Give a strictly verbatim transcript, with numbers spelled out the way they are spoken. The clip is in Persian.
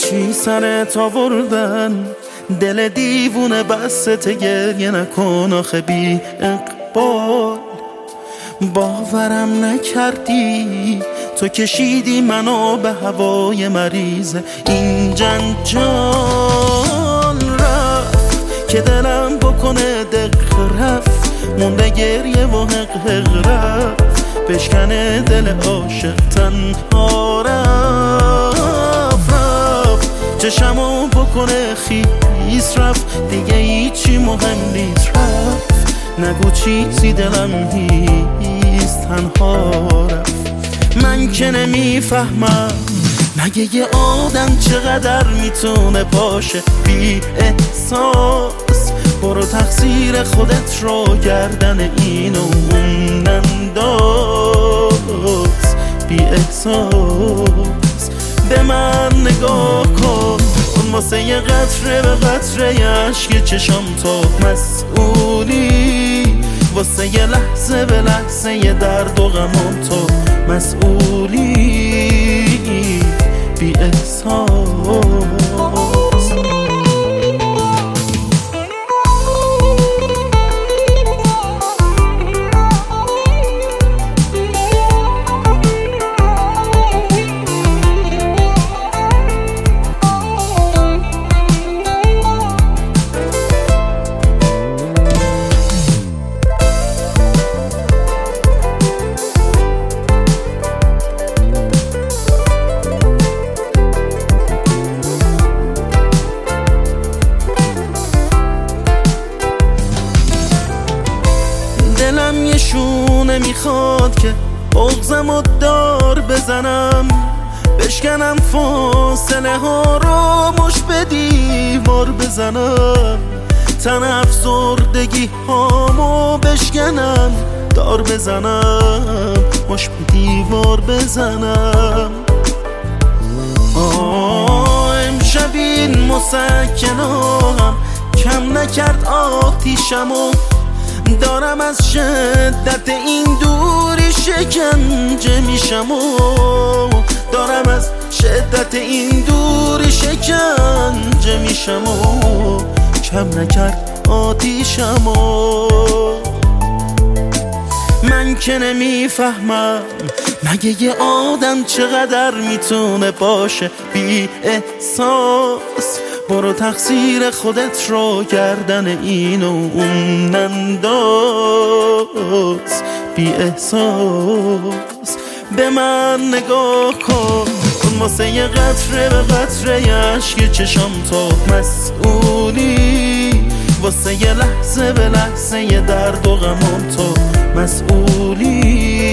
چی سرت آوردن؟ دل دیوونه بسته گریه نکن آخه بی اقبال. باورم نکردی تو کشیدی منو به هوای مریض این جنجال. رفت که دلم بکنه دق رفت، مونده گریه و حق حق رفت، بشکنه دل عاشق تنها رفت. رفت چشمو بکنه خیس رفت، دیگه هیچی مهم نیست رفت. نگو چیزی دلم نیست تنها رفت. من که نمیفهمم مگه یه آدم چقدر میتونه باشه بی احساس. برو تقصیر خودت رو گردن اینو اون ننداز. بی احساس به من نگاه کن، واسه یه قطره به قطره عشق چشم تو مسئولی. واسه یه لحظه به لحظه یه درد و غمم تو مسئولی. بی احساس دلم یه شونه میخواد که بغضم و دار بزنم، بشکنم فاصله ها رو مش به دیوار بزنم. تن افسردگی هامو بشکنم دار بزنم، مش به دیوار بزنم. آه امشب این مسکنم کم نکرد آتیشمو، دارم از شدت این دوری شکنجه میشم و دارم از شدت این دوری شکنجه میشم و کم نکرد آتیشم و من که نمیفهمم مگه یه آدم چقدر میتونه باشه بی احساس. برو تقصیر خودت رو گردن اینو اون ننداز. بی احساس به من نگاه کن، واسه یه قطره به قطره عشق چشم تو مسئولی. واسه یه لحظه به لحظه یه درد و غمم تو مسئولی.